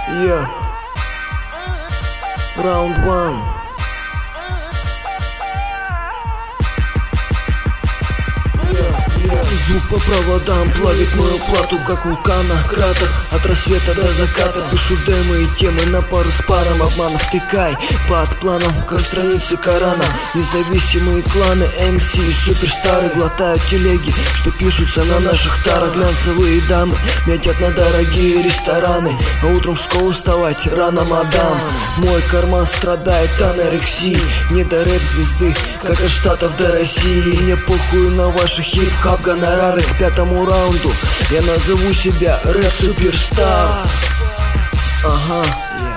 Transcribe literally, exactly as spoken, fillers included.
Yeah. Round one. Звук по проводам плавит мою плату, как вулкана, кратер. От рассвета до заката пишу демы и темы на пару с паром обманов. Тыкай под планом, как страницы Корана. Независимые кланы, эм си и суперстары глотают телеги, что пишутся на наших тарах. Глянцевые дамы метят на дорогие рестораны, а утром в школу вставать рано, мадам. Мой карман страдает анорексией, не до рэп-звезды, как от Штатов до России. Мне похуй на ваши хип-хап гонорары. К пятому раунду я назову себя рэп-суперстар. Ага.